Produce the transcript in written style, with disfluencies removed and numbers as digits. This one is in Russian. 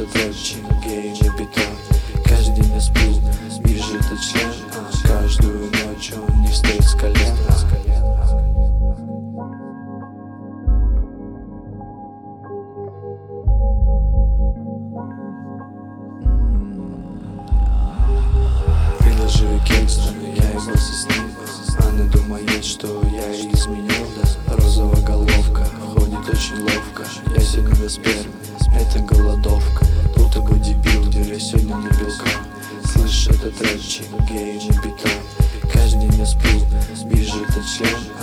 этот рэп, гей не бетон. Каждый день я сплю, вижу этот член, каждую ночь он не встает с колен. Приложу кекс, я ебался с ним. Она думает, что я изменил, да. Розовая головка ходит очень ловко. Я сегодня без спермы, это голодовка. Будто бы дебил, я сегодня не белка. Слышь, этот рэпчик, гей не бетон. Каждый день я сплю, вижу этот член.